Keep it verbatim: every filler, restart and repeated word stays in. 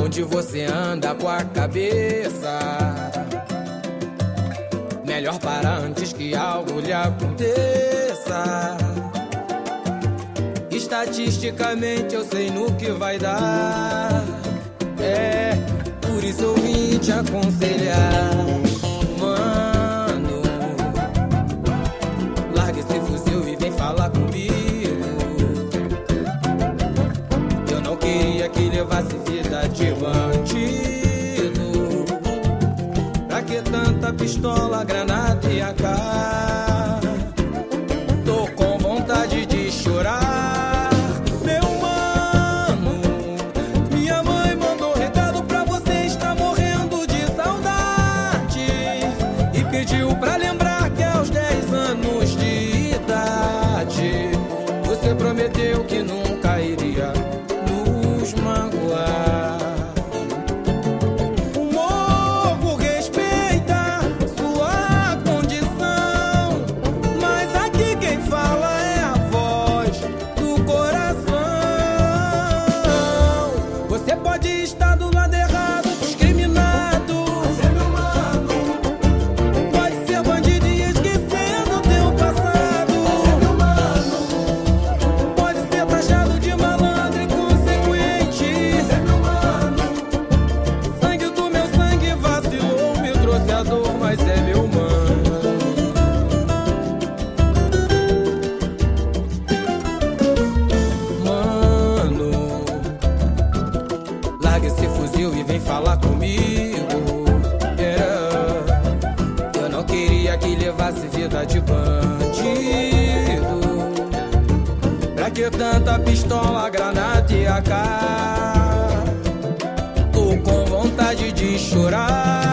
Aonde você anda com a cabeça? Melhor parar antes que algo lhe aconteça. Estatisticamente eu sei no que vai dar. É, por isso eu vim te aconselhar. Mano, larga esse fuzil e vem falar comigo. Eu não queria que levasse vida de bandido. Pra que tanta pistola, granada e A K? Tô com vontade de chorar. Meu mano, minha mãe mandou recado pra você, está morrendo de saudade. E pediu pra lembrar que aos dez anos de idade você prometeu que nunca iria nos magoar. O morro respeita sua condição, mas aqui quem fala é a voz do coração. Você pode estar do lado errado, discriminado, pode ser bandido e esquecendo teu passado, pode ser taxado de malandro e consequente. Sangue do meu sangue vacilou, me trouxe a dor, mas é meu mano. Mano, larga esse fuzil e vem falar comigo. Yeah. Eu não queria que levasse vida de bandido. Pra que tanta pistola, granada e A K? Tô com vontade de chorar.